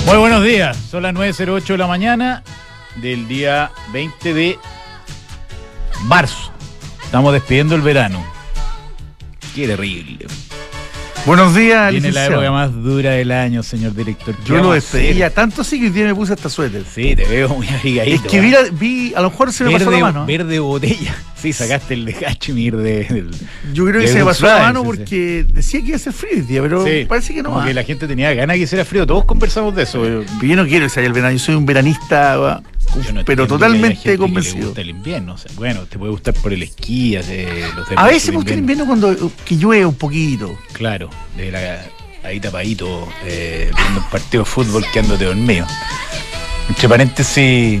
Muy buenos días, son las 9:08 de la mañana del día 20 de marzo. Estamos despidiendo el verano. Qué terrible. Buenos días, Viene la licenciado. época más dura del año, señor director. Yo lo despedía, tanto así que hoy día me puse hasta suéter. Sí, te veo muy abrigadito. Es que vi, a lo mejor se me pasó la mano. Verde botella. Sí, sacaste el de Cachemir del... Yo creo que de se me pasó la Volkswagen, mano sí, porque decía que iba a ser frío el día, pero sí, parece que no como va. que la gente tenía ganas de que hiciera frío. Todos conversamos de eso. Pero yo no quiero que se haya el verano, yo soy un veranista, Yo no pero entiendo que haya totalmente gente que le convencido. gusta el invierno. O sea, bueno, te puede gustar por el esquí, los A deportes veces de me gusta el invierno cuando que llueve un poquito. Claro, ahí tapadito, viendo un partido de fútbol quedándote dormido. Entre paréntesis,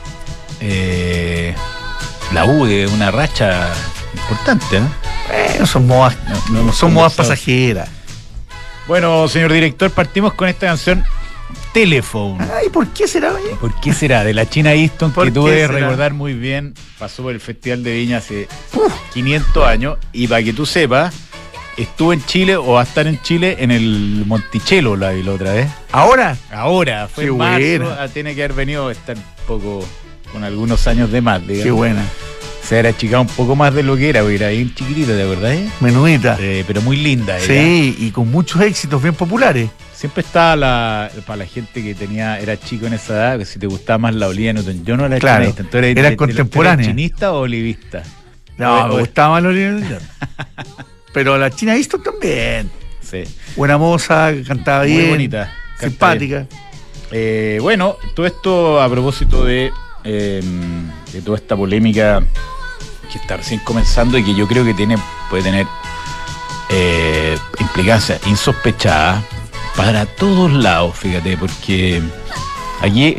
la U es una racha importante, ¿no? Son modas, No hemos son modas conversado. pasajeras. Bueno, señor director, partimos con esta canción Telephone. Ay, ¿por qué será? Oye? ¿Por qué será? De la China Easton, ¿Por que tú qué debes será? recordar muy bien, pasó por el Festival de Viña hace 500 años, y para que tú sepas, estuvo en Chile o va a estar en Chile en el Monticello la otra vez. ¿Ahora? Ahora, fue Qué en marzo, buena. tiene que haber venido a estar un poco con algunos años de más, digamos. Qué buena. Se era achicado un poco más de lo que era, porque era bien chiquitita, ¿te acordás? Menudita. Pero muy linda. Era. Sí, y con muchos éxitos bien populares. Siempre estaba para la gente que era chico en esa edad, que si te gustaba más la Olivia Newton-John o la Claro, China Easton. ¿Tú eras eran contemporáneas. chinista o olivista? No, O- me gustaba más la Olivia. Pero la China Easton también. Sí. Buena moza, cantaba Muy bien. bonita. canta Simpática. bien. Bueno, todo esto a propósito de toda esta polémica que está recién comenzando y que yo creo que puede tener implicancias insospechadas para todos lados, fíjate, porque aquí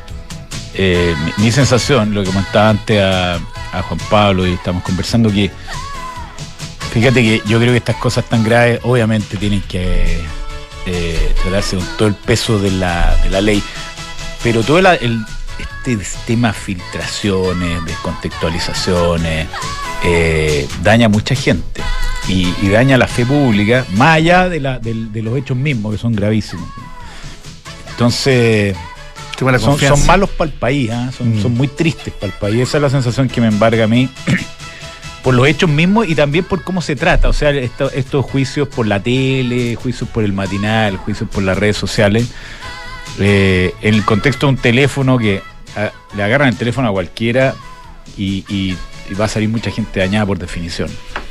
mi sensación, lo que comentaba antes a Juan Pablo y estamos conversando, que fíjate que yo creo que estas cosas tan graves obviamente tienen que tratarse con todo el peso de la ley, pero todo este tema filtraciones, descontextualizaciones, daña a mucha gente y daña la fe pública, más allá de los hechos mismos, que son gravísimos. Entonces, Tengo la confianza. son malos para el país, son muy tristes para el país. Esa es la sensación que me embarga a mí, por los hechos mismos y también por cómo se trata. O sea, estos juicios por la tele, juicios por el matinal, juicios por las redes sociales, en el contexto de un teléfono que le agarran el teléfono a cualquiera y va a salir mucha gente dañada por definición.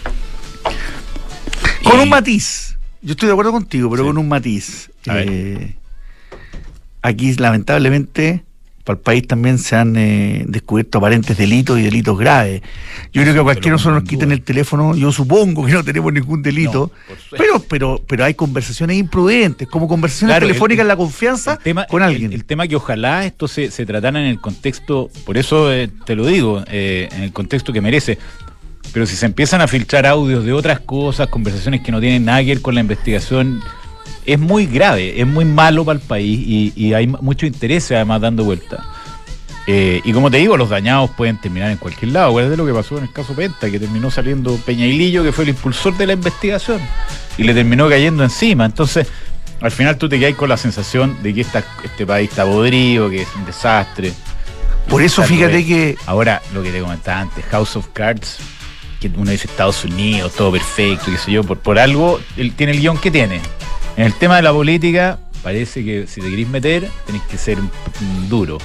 Con un matiz. Yo estoy de acuerdo contigo, pero Sí. con un matiz. A ver. Aquí, lamentablemente, para el país también se han descubierto aparentes delitos y delitos graves. Yo creo que a cualquiera de nosotros nos quiten el teléfono. Yo supongo que no tenemos ningún delito. No, por suerte. pero hay conversaciones imprudentes, como conversaciones Claro, telefónicas en la confianza con alguien. El tema que ojalá esto se tratara en el contexto, por eso te lo digo, en el contexto que merece. Pero si se empiezan a filtrar audios de otras cosas, conversaciones que no tienen nada que ver con la investigación, es muy grave, es muy malo para el país y hay mucho interés además dando vuelta. Y como te digo, los dañados pueden terminar en cualquier lado. Acuérdate lo que pasó en el caso Penta, que terminó saliendo Peñailillo, que fue el impulsor de la investigación, y le terminó cayendo encima. Entonces, al final tú te quedas con la sensación de que este país está podrido, que es un desastre. Por eso fíjate que Ahora, lo que te comentaba antes, House of Cards, que uno dice Estados Unidos, todo perfecto, qué sé yo, por algo, él tiene el guión que tiene. En el tema de la política, parece que si te querés meter, tenés que ser un duro.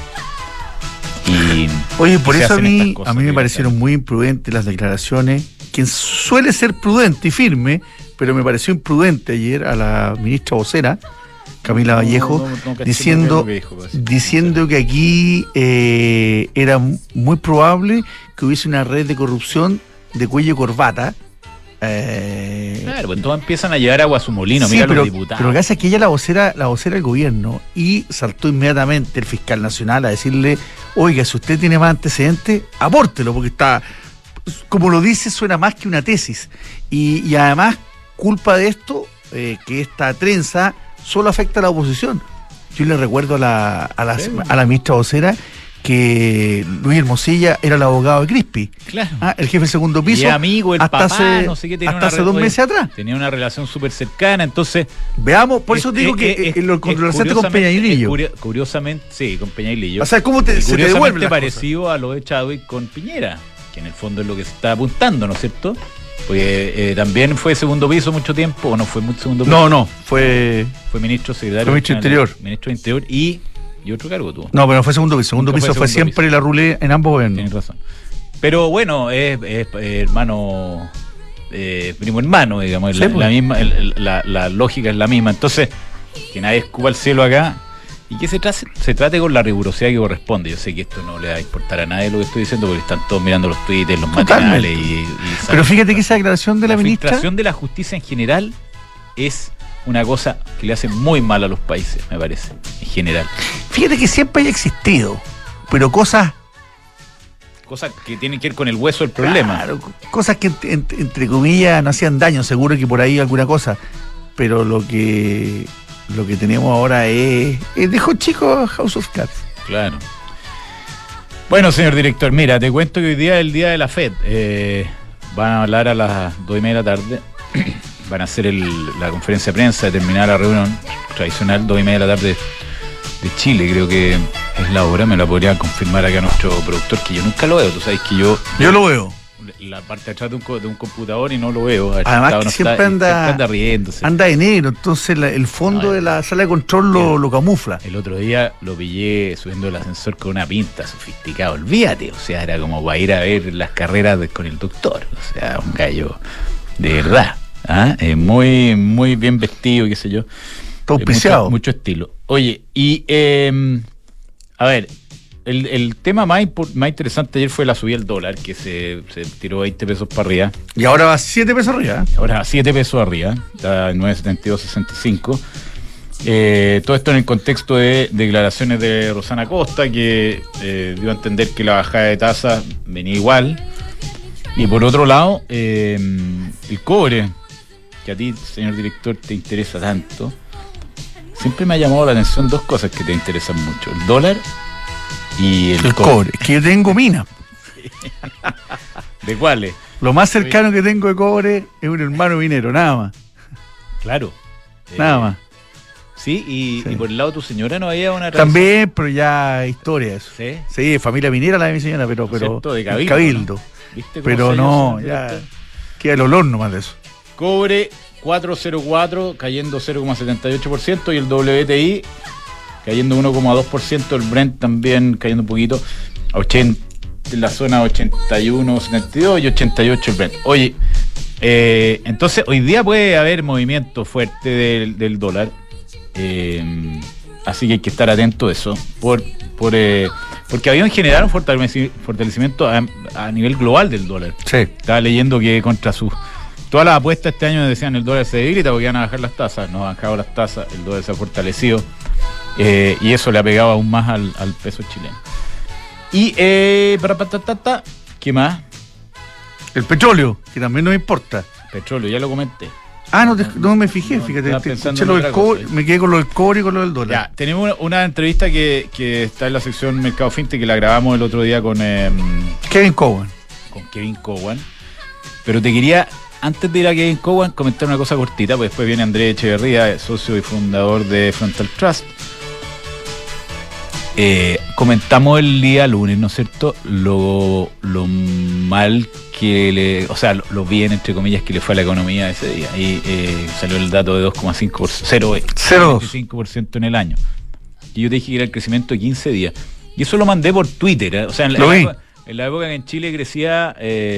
Oye, por se eso hacen estas cosas, a mí me fíjate. parecieron muy imprudentes las declaraciones, quien suele ser prudente y firme, pero me pareció imprudente ayer a la ministra vocera, Camila Vallejo, No caché diciendo, muy bien lo que dijo, parece. diciendo que aquí era muy probable que hubiese una red de corrupción de cuello y corbata. Claro, pues todos empiezan a llevar agua a su molino, Sí, mira pero, los diputados. pero lo que hace es que ella es la vocera del gobierno, y saltó inmediatamente el fiscal nacional a decirle: oiga, si usted tiene más antecedentes, apórtelo, porque está, como lo dice, suena más que una tesis. Y además, culpa de esto, que esta trenza solo afecta a la oposición. Yo le recuerdo a la ministra vocera que Luis Hermosilla era el abogado de Crispi. Claro. El jefe del segundo piso. Y amigo, el hasta papá, no sé qué, tenía hasta hace 2 meses atrás. Tenía una relación súper cercana, entonces... Veamos, por eso digo que lo contraste con Peña y Lillo. Curiosamente, sí, con Peña y Lillo. O sea, ¿cómo se te devuelve las parecido cosas? A lo de Chadwick con Piñera, que en el fondo es lo que se está apuntando, ¿no es cierto? Porque también fue segundo piso mucho tiempo, o no fue mucho segundo piso. No, fue ministro secretario. Fue ministro Interior. Ministro de Interior y otro cargo tuvo. No, pero no fue segundo piso. Segundo piso fue siempre piso. La rulé en ambos gobiernos. Tienes razón. Pero bueno, es hermano, primo hermano, digamos, sí, la misma, la lógica es la misma. Entonces, que nadie escupa el cielo acá y que se trate con la rigurosidad que corresponde. Yo sé que esto no le va a importar a nadie lo que estoy diciendo porque están todos mirando los tweets, los matinales pero fíjate que esa declaración de la ministra... La filtración de la justicia en general es una cosa que le hace muy mal a los países, me parece, en general. Fíjate que siempre haya existido, pero cosas que tienen que ver con el hueso del problema. Claro, cosas que entre comillas no hacían daño, seguro que por ahí alguna cosa, pero lo que tenemos ahora es dejó chico House of Cards. Claro. Bueno, señor director, mira, te cuento que hoy día es el día de la FED. Van a hablar a las 2:30 de la tarde. Van a hacer la conferencia de prensa de terminar la reunión tradicional, 2:30 de la tarde de Chile, creo que es la hora, me la podría confirmar acá nuestro productor, que yo nunca lo veo, tú sabes que yo lo veo. La parte de atrás de un computador y no lo veo. Además que siempre anda riéndose. Anda de negro, entonces el fondo de la sala de control lo camufla. El otro día lo pillé subiendo el ascensor con una pinta sofisticada, olvídate, o sea, era como para ir a ver las carreras con el doctor, o sea, un gallo de verdad. Muy, muy bien vestido, qué sé yo. Todo auspiciado. Mucho estilo. Oye, y a ver, el tema más interesante ayer fue la subida del dólar, que se tiró 20 pesos para arriba. Y ahora va 7 pesos arriba. Ahora va 7 pesos arriba, está en 9.7265. Todo esto en el contexto de declaraciones de Rosana Costa, que dio a entender que la bajada de tasa venía igual. Y por otro lado, el cobre, que a ti, señor director, te interesa tanto. Siempre me ha llamado la atención dos cosas que te interesan mucho: el dólar y el cobre. Que yo tengo mina. ¿De cuáles? Lo más cercano que tengo de cobre es un hermano minero, nada más. Claro. Nada más. Sí, y por el lado de tu señora no había una relación. También, pero ya historia eso. Sí. Sí, familia minera la de mi señora, pero de cabildo. ¿No? ¿Viste pero no, ya queda el olor nomás de eso. Cobre 4.04, cayendo 0.78%, y el WTI cayendo 1.2%, el Brent también cayendo un poquito, en la zona 81.72 y 88 el Brent. Oye, entonces hoy día puede haber movimiento fuerte del dólar, así que hay que estar atento a eso, porque había en general un fortalecimiento a nivel global del dólar. Sí. Estaba leyendo que todas las apuestas este año decían el dólar se debilita porque iban a bajar las tasas. No han bajado las tasas, el dólar se ha fortalecido, y eso le ha pegado aún más al peso chileno. Y ¿qué más? El petróleo, que también nos importa. Petróleo, ya lo comenté. No me fijé, fíjate. Me quedé con lo del cobre y con lo del dólar. Ya, tenemos una entrevista que está en la sección Mercado Fintech, que la grabamos el otro día con Kevin Cowan. Con Kevin Cowan. Pero te quería, antes de ir a Kevin Cowan, comentar una cosa cortita, pues después viene Andrés Echeverría, socio y fundador de Frontal Trust. Comentamos el día lunes, ¿no es cierto?, lo mal que lo bien, entre comillas, que le fue a la economía ese día. Y salió el dato de 0.5% en el año. Y yo te dije que era el crecimiento de 15 días. Y eso lo mandé por Twitter, O sea, en la época que en Chile crecía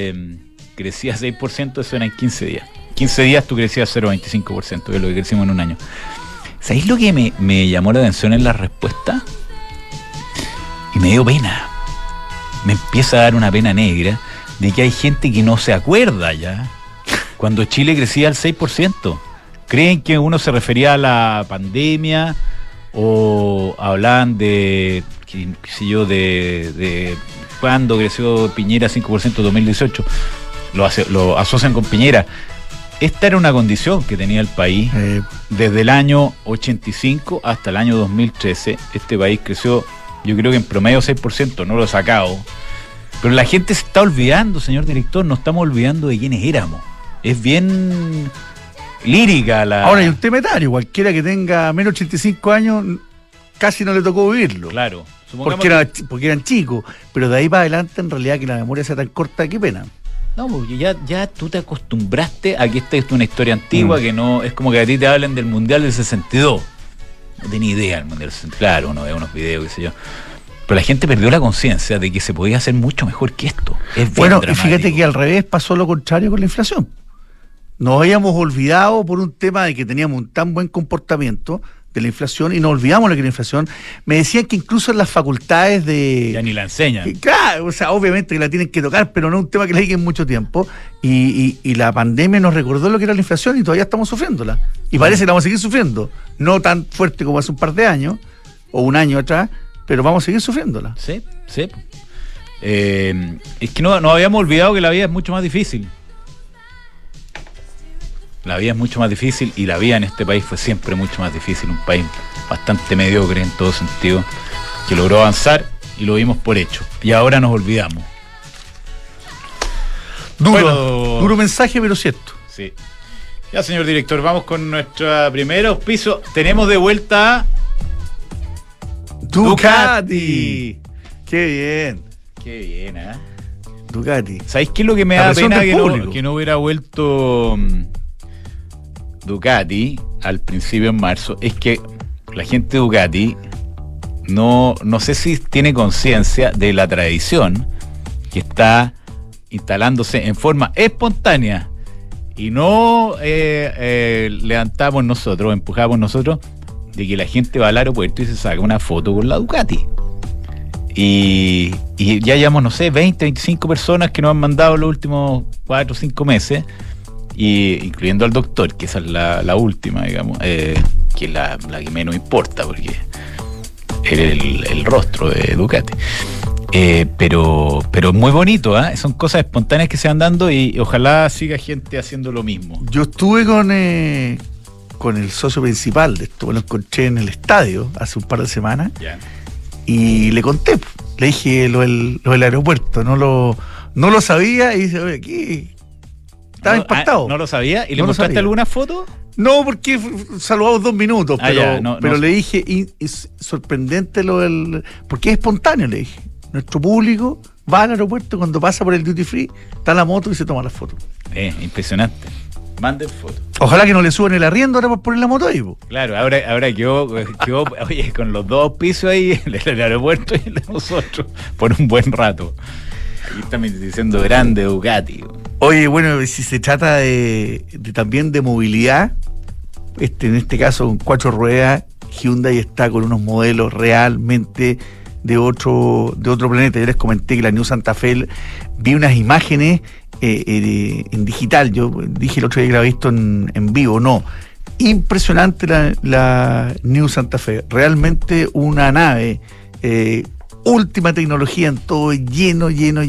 6%, eso era en 15 días. 15 días tú crecías 0.25%, que es lo que crecimos en un año. ¿Sabéis lo que me llamó la atención en la respuesta? Y me dio pena. Me empieza a dar una pena negra de que hay gente que no se acuerda ya cuando Chile crecía al 6%. Creen que uno se refería a la pandemia o hablaban de, qué sé yo, de cuando creció Piñera 5% en 2018. Lo asocian con Piñera. Esta era una condición que tenía el país. Desde el año 85 hasta el año 2013, este país creció Yo creo que en promedio 6%, no lo he sacado. Pero la gente se está olvidando, señor director, nos estamos olvidando de quiénes éramos. Es bien lírica la... Ahora hay un tema etario, cualquiera que tenga menos de 85 años casi no le tocó vivirlo. Claro. Porque eran chicos, pero de ahí para adelante en realidad que la memoria sea tan corta, qué pena. No, porque ya tú te acostumbraste a que esta es una historia antigua, que no es como que a ti te hablen del Mundial del 62. No tenía idea del Mundial del 62. Claro, uno ve unos videos, qué sé yo. Pero la gente perdió la conciencia de que se podía hacer mucho mejor que esto. Es bueno, dramático. Y fíjate que al revés pasó lo contrario con la inflación. Nos habíamos olvidado por un tema de que teníamos un tan buen comportamiento de la inflación y nos olvidamos lo que era la inflación. Me decían que incluso en las facultades de... Ya ni la enseñan. Claro, o sea, obviamente que la tienen que tocar, pero no es un tema que la digan mucho tiempo. Y la pandemia nos recordó lo que era la inflación y todavía estamos sufriéndola. Y parece que la vamos a seguir sufriendo. No tan fuerte como hace un par de años, o un año atrás, pero vamos a seguir sufriéndola. Sí. Es que no habíamos olvidado que la vida es mucho más difícil. La vida es mucho más difícil y la vida en este país fue siempre mucho más difícil. Un país bastante mediocre en todo sentido, que logró avanzar y lo vimos por hecho. Y ahora nos olvidamos. Duro mensaje, pero cierto. Sí. Ya, señor director, vamos con nuestra primera auspicio. Tenemos de vuelta a Ducati. Qué bien, ¿eh? Ducati. ¿Sabéis qué es lo que me da pena que no hubiera vuelto Ducati al principio en marzo? Es que la gente de Ducati no sé si tiene conciencia de la tradición que está instalándose en forma espontánea y no levantamos nosotros, empujamos nosotros, de que la gente va al aeropuerto y se saca una foto con la Ducati. Y ya llevamos, no sé, 20, 25 personas que nos han mandado los últimos 4 o 5 meses, incluyendo al doctor, que esa es la última, digamos, que es la que menos importa, porque es el rostro de Ducati. Pero muy bonito, ¿eh? Son cosas espontáneas que se van dando y ojalá siga gente haciendo lo mismo. Yo estuve con el socio principal de esto, lo encontré en el estadio hace un par de semanas. Ya. Y le conté, le dije lo del aeropuerto, no lo sabía y dice, oye, aquí estaba impactado. ¿No lo sabía? ¿Y le mostraste alguna foto? No, porque saludamos 2 minutos, pero le dije, es sorprendente lo del... Porque es espontáneo, le dije. Nuestro público va al aeropuerto, cuando pasa por el duty free, está la moto y se toma la foto. Impresionante. Manden fotos. Ojalá que no le suban el arriendo ahora por poner la moto ahí, po. Claro, ahora quedó oye, con los 2 pisos ahí, el del aeropuerto y el de nosotros, por un buen rato. Aquí están diciendo grande Ducati. Oye, bueno, si se trata de también de movilidad, en este caso con 4 ruedas, Hyundai está con unos modelos realmente de otro planeta. Yo les comenté que la New Santa Fe, vi unas imágenes en digital, yo dije el otro día que la había visto en vivo, no, impresionante la New Santa Fe, realmente una nave, última tecnología en todo, lleno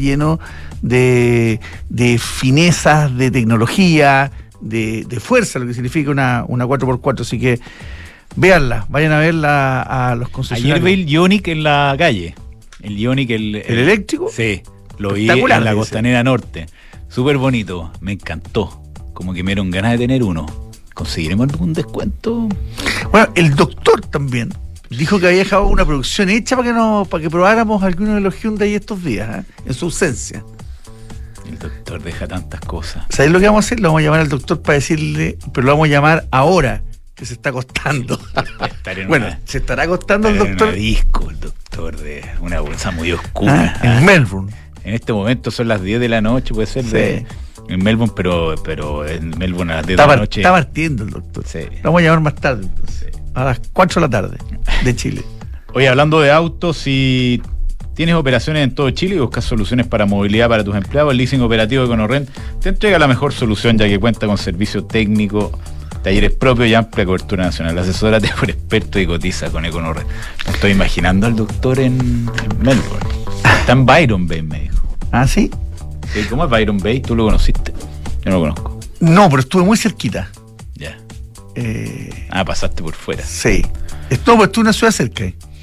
de finezas, de tecnología, de fuerza, lo que significa una 4x4, así que véanla, vayan a verla a los concesionarios. Ayer vi el Ioniq en la calle, el Ioniq, ¿El eléctrico? Sí, lo vi en la Costanera Norte. Súper bonito, me encantó. Como que me dieron ganas de tener uno. ¿Conseguiremos algún descuento? Bueno, el doctor también dijo que había dejado una producción hecha para que probáramos algunos de los Hyundai estos días, en su ausencia. El doctor deja tantas cosas. ¿Sabes lo que vamos a hacer? Lo vamos a llamar al doctor para decirle, pero lo vamos a llamar ahora, que se está acostando. Se estará acostando el doctor. En una disco, el doctor, de una bolsa muy oscura. En Melbourne. En este momento son las 10 de la noche, puede ser, sí. En Melbourne, pero en Melbourne a las 10 de la noche. Está partiendo el doctor. Sí. Lo vamos a llamar más tarde, entonces. Sí. A las 4 de la tarde de Chile. Oye, hablando de autos, si tienes operaciones en todo Chile y buscas soluciones para movilidad para tus empleados, el leasing operativo de EconoRent te entrega la mejor solución, ya que cuenta con servicio técnico, talleres propios y amplia cobertura nacional. Asesórate por expertos y cotiza con EconoRent. Me estoy imaginando al doctor en Melbourne. Está en Byron Bay, me dijo. ¿Ah, sí? Sí, ¿cómo es Byron Bay? ¿Tú lo conociste? Yo no lo conozco. No, pero estuve muy cerquita. Ya. Pasaste por fuera. Sí. Estuve en una ciudad cerca.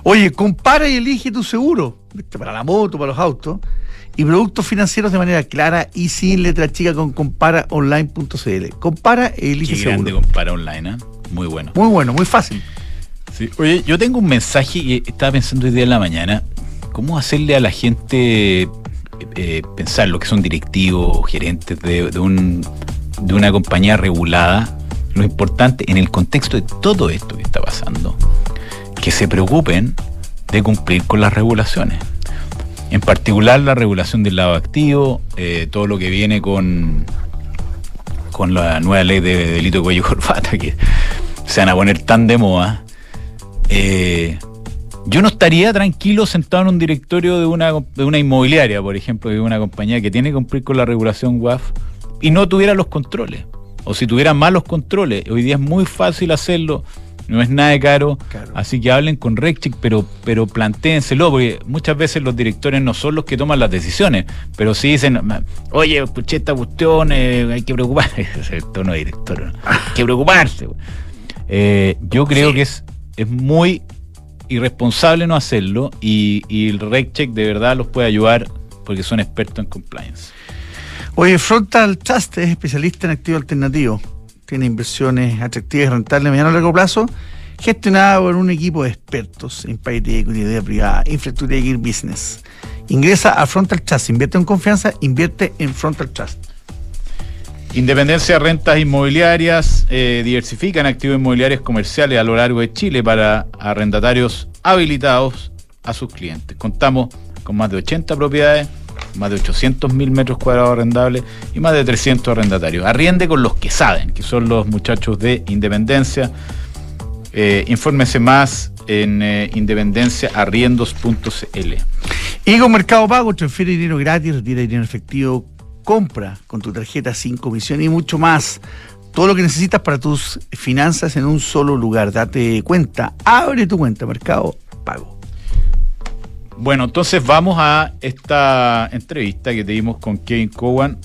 Oye, compara y elige tu seguro, ¿viste? Para la moto, para los autos, y productos financieros de manera clara y sin letra chica con comparaonline.cl. Compara y elige seguro. Qué grande Compara Online, ¿eh? Muy bueno. Muy bueno, muy fácil. Sí. Oye, yo tengo un mensaje y estaba pensando hoy día en la mañana, ¿cómo hacerle a la gente pensar lo que son directivos o gerentes de una compañía regulada, lo importante en el contexto de todo esto que está pasando, que se preocupen de cumplir con las regulaciones? En particular la regulación del lado activo, todo lo que viene con la nueva ley de delito de cuello y corbata, que se van a poner tan de moda. Yo no estaría tranquilo sentado en un directorio de una inmobiliaria, por ejemplo, de una compañía que tiene que cumplir con la regulación WAF y no tuviera los controles, o si tuviera malos controles. Hoy día es muy fácil hacerlo, no es nada de caro. Así que hablen con RegCheck, pero plantéenselo, porque muchas veces los directores no son los que toman las decisiones, pero sí dicen, oye, escuché esta cuestión, hay que preocuparse. Ese es el tono de director, ¿no? Hay que preocuparse. Yo creo que es muy irresponsable no hacerlo, y el RegCheck de verdad los puede ayudar porque son expertos en compliance. Oye, Frontal Trust es especialista en activos alternativos. Tiene inversiones atractivas y rentables a mediano y largo plazo, gestionada por un equipo de expertos en private equity, deuda privada, infraestructura y business. Ingresa a Frontal Trust, invierte en confianza, invierte en Frontal Trust. Independencia, rentas inmobiliarias, diversifican activos inmobiliarios comerciales a lo largo de Chile para arrendatarios habilitados a sus clientes. Contamos con más de 80 propiedades, más de 800.000 metros cuadrados arrendables y más de 300 arrendatarios. Arriende con los que saben, que son los muchachos de Independencia. Infórmese más en independenciaarriendos.cl. Y con Mercado Pago, transfiere dinero gratis, retira dinero en efectivo, compra con tu tarjeta sin comisión y mucho más. Todo lo que necesitas para tus finanzas en un solo lugar. Date cuenta, abre tu cuenta Mercado Pago. Bueno, entonces vamos a esta entrevista que tuvimos con Kevin Cowan.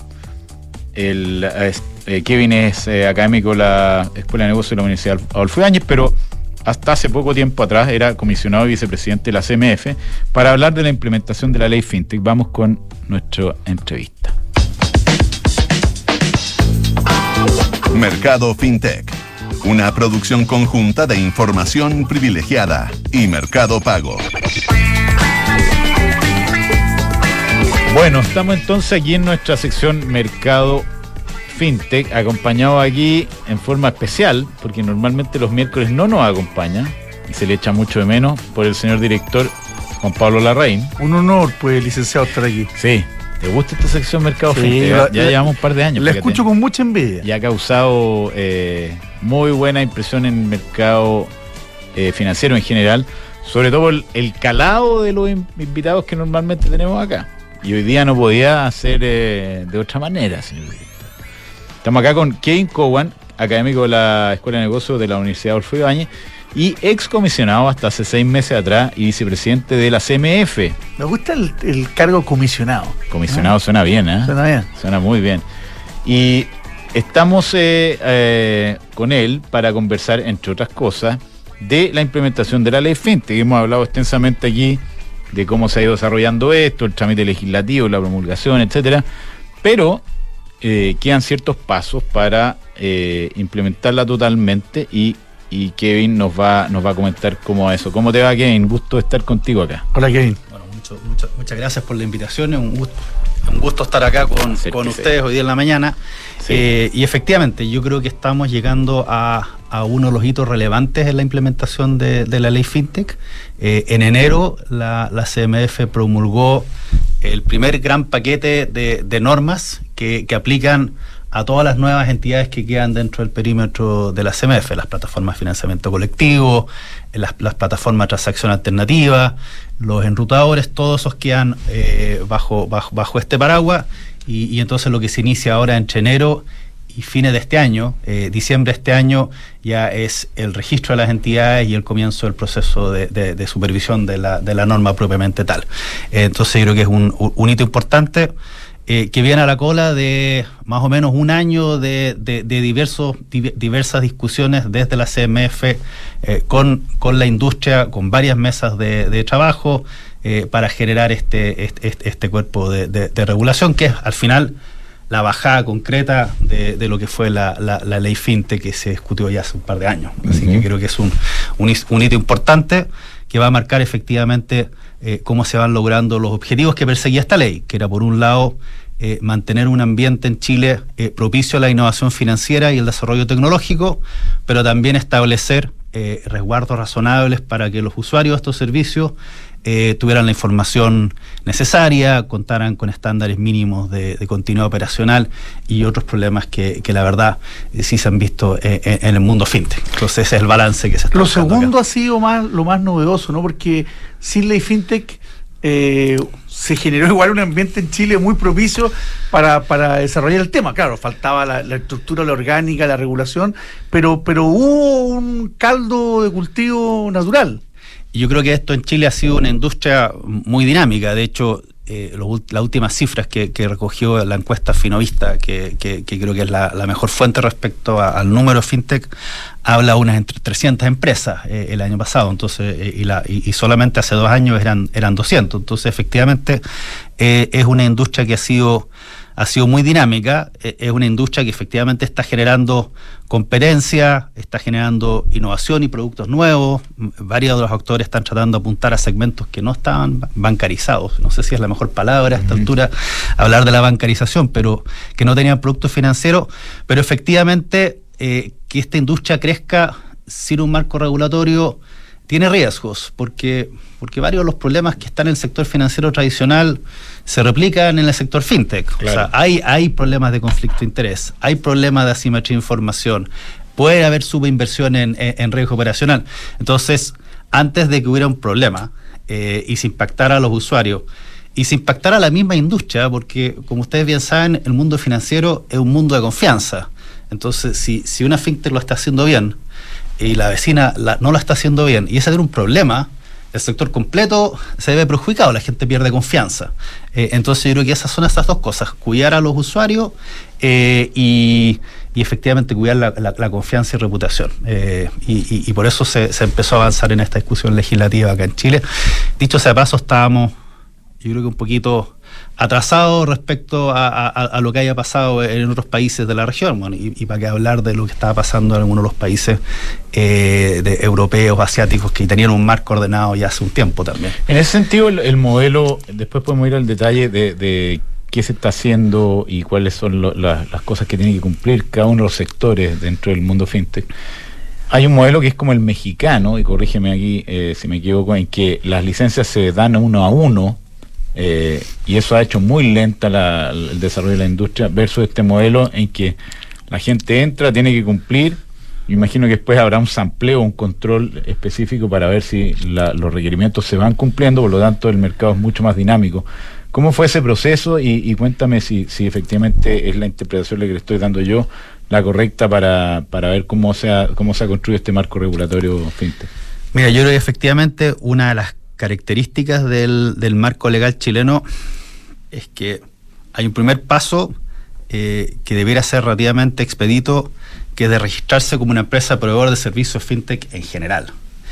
Kevin es académico de la Escuela de Negocios de la Universidad Adolfo Ibáñez, pero hasta hace poco tiempo atrás era comisionado y vicepresidente de la CMF, para hablar de la implementación de la ley FinTech. Vamos con nuestra entrevista. Mercado FinTech, una producción conjunta de Información Privilegiada y Mercado Pago. Bueno, estamos entonces aquí en nuestra sección Mercado FinTech, acompañado aquí en forma especial, porque normalmente los miércoles no nos acompaña y se le echa mucho de menos, por el señor director Juan Pablo Larraín. Un honor, pues, licenciado, estar aquí. Sí. ¿Te gusta esta sección Mercado FinTech? Ya llevamos un par de años. La escucho con mucha envidia. Y ha causado muy buena impresión en el mercado financiero en general, sobre todo el calado de los invitados que normalmente tenemos acá. Y hoy día no podía hacer de otra manera, señor director. Estamos acá con Kevin Cowan, académico de la Escuela de Negocios de la Universidad Adolfo Ibáñez y excomisionado hasta hace 6 meses atrás y vicepresidente de la CMF. Me gusta el cargo comisionado. Comisionado suena bien, ¿eh? Suena bien. Suena muy bien. Y estamos con él para conversar, entre otras cosas, de la implementación de la ley FinTech. Hemos hablado extensamente aquí de cómo se ha ido desarrollando esto, el trámite legislativo, la promulgación, etcétera, pero quedan ciertos pasos para implementarla totalmente y Kevin nos va a comentar cómo va eso. ¿Cómo te va, Kevin? Gusto estar contigo acá. Hola, Kevin. Bueno, muchas gracias por la invitación. Es un gusto estar acá con ustedes hoy día en la mañana. Sí. Y efectivamente, yo creo que estamos llegando a uno de los hitos relevantes en la implementación de la ley FinTech. En enero, la CMF promulgó el primer gran paquete de normas que aplican a todas las nuevas entidades que quedan dentro del perímetro de la CMF, las plataformas de financiamiento colectivo, las plataformas de transacción alternativa, los enrutadores, todos esos quedan bajo este paraguas, y entonces lo que se inicia ahora entre enero y fines de este año, diciembre de este año, ya es el registro de las entidades y el comienzo del proceso de supervisión de la norma propiamente tal. Entonces yo creo que es un hito importante. que viene a la cola de más o menos un año de diversas discusiones desde la CMF con la industria, con varias mesas de trabajo para generar este cuerpo de regulación, que es al final la bajada concreta de lo que fue la ley FinTech que se discutió ya hace un par de años. Así que creo que es un hito importante que va a marcar efectivamente cómo se van logrando los objetivos que perseguía esta ley, que era por un lado mantener un ambiente en Chile propicio a la innovación financiera y el desarrollo tecnológico, pero también establecer resguardos razonables para que los usuarios de estos servicios tuvieran la información necesaria, contaran con estándares mínimos de continuidad operacional y otros problemas que la verdad sí se han visto en el mundo fintech. Entonces ese es el balance que se está Lo buscando segundo acá. ha sido lo más novedoso, ¿no? Porque sin ley fintech se generó igual un ambiente en Chile muy propicio para desarrollar el tema. Claro, faltaba la estructura, la orgánica, la regulación, pero hubo un caldo de cultivo natural. Y yo creo que esto en Chile ha sido una industria muy dinámica. De hecho, las últimas cifras que recogió la encuesta Finovista, que creo que es la mejor fuente respecto al número fintech, habla de unas entre 300 empresas el año pasado. Entonces, y solamente hace 2 años eran 200. Entonces, efectivamente, es una industria que ha sido muy dinámica. Es una industria que efectivamente está generando competencia, está generando innovación y productos nuevos. Varios de los actores están tratando de apuntar a segmentos que no estaban bancarizados. No sé si es la mejor palabra a esta altura hablar de la bancarización, pero que no tenían productos financieros. Pero efectivamente que esta industria crezca sin un marco regulatorio tiene riesgos, porque varios de los problemas que están en el sector financiero tradicional se replican en el sector fintech. Claro. O sea, hay problemas de conflicto de interés, hay problemas de asimetría de información, puede haber subinversión en riesgo operacional. Entonces, antes de que hubiera un problema y se impactara a los usuarios y se impactara a la misma industria, porque como ustedes bien saben, el mundo financiero es un mundo de confianza. Entonces, si una fintech lo está haciendo bien y la vecina no lo está haciendo bien, y ese tiene un problema, el sector completo se ve perjudicado, la gente pierde confianza. Entonces yo creo que esas son esas dos cosas: cuidar a los usuarios y efectivamente cuidar la confianza y reputación. Y por eso se empezó a avanzar en esta discusión legislativa acá en Chile. Dicho sea de paso, estábamos, yo creo que un poquito atrasado respecto a lo que haya pasado en otros países de la región. Bueno, y para qué hablar de lo que estaba pasando en algunos de los países europeos, asiáticos, que tenían un marco ordenado ya hace un tiempo también. En ese sentido, el modelo, después podemos ir al detalle de qué se está haciendo y cuáles son las cosas que tiene que cumplir cada uno de los sectores dentro del mundo fintech. Hay un modelo que es como el mexicano, y corrígeme aquí si me equivoco, en que las licencias se dan uno a uno, y eso ha hecho muy lenta el desarrollo de la industria, versus este modelo en que la gente entra, tiene que cumplir. Me imagino que después habrá un sampleo, un control específico para ver si los requerimientos se van cumpliendo. Por lo tanto, el mercado es mucho más dinámico. ¿Cómo fue ese proceso? Y cuéntame si efectivamente es la interpretación que le estoy dando yo la correcta para ver cómo se ha construido este marco regulatorio fintech. Mira, yo creo que efectivamente una de las características del marco legal chileno es que hay un primer paso que debiera ser relativamente expedito, que es de registrarse como una empresa proveedor de servicios fintech en general.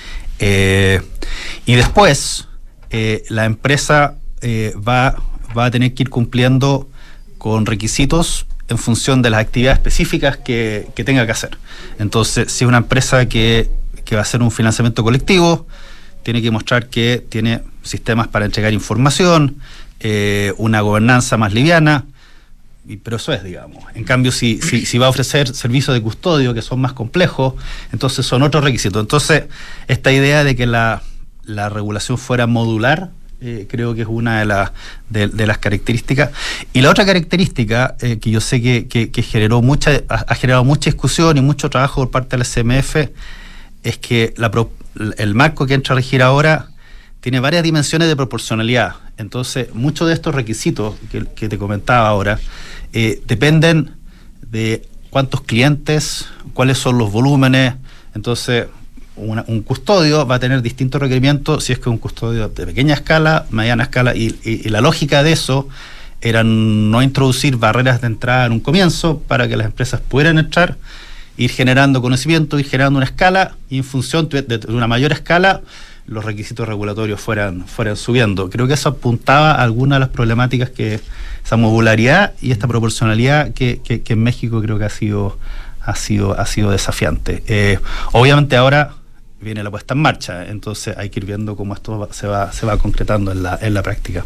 Y después la empresa va a tener que ir cumpliendo con requisitos en función de las actividades específicas que tenga que hacer. Entonces, si es una empresa que va a hacer un financiamiento colectivo, tiene que mostrar que tiene sistemas para entregar información, una gobernanza más liviana, pero eso es, digamos. En cambio, si va a ofrecer servicios de custodio que son más complejos, entonces son otros requisitos. Entonces, esta idea de que la regulación fuera modular, creo que es una de las características. Y la otra característica que yo sé que ha generado mucha discusión y mucho trabajo por parte de la CMF es que el marco que entra a regir ahora tiene varias dimensiones de proporcionalidad. Entonces, muchos de estos requisitos que te comentaba ahora dependen de cuántos clientes, cuáles son los volúmenes. Entonces, un custodio va a tener distintos requerimientos si es que es un custodio de pequeña escala, mediana escala, y la lógica de eso era no introducir barreras de entrada en un comienzo para que las empresas pudieran entrar, ir generando conocimiento, ir generando una escala, y en función de una mayor escala los requisitos regulatorios fueran subiendo. Creo que eso apuntaba a algunas de las problemáticas que esa modularidad y esta proporcionalidad que en México creo que ha sido desafiante. Obviamente ahora viene la puesta en marcha, entonces hay que ir viendo cómo esto se va concretando en la práctica.